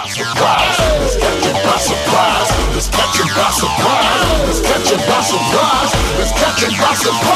surprise. Let's catch it by surprise. Let's catch it by surprise. Let's catch it by surprise. Let's catch it by surprise.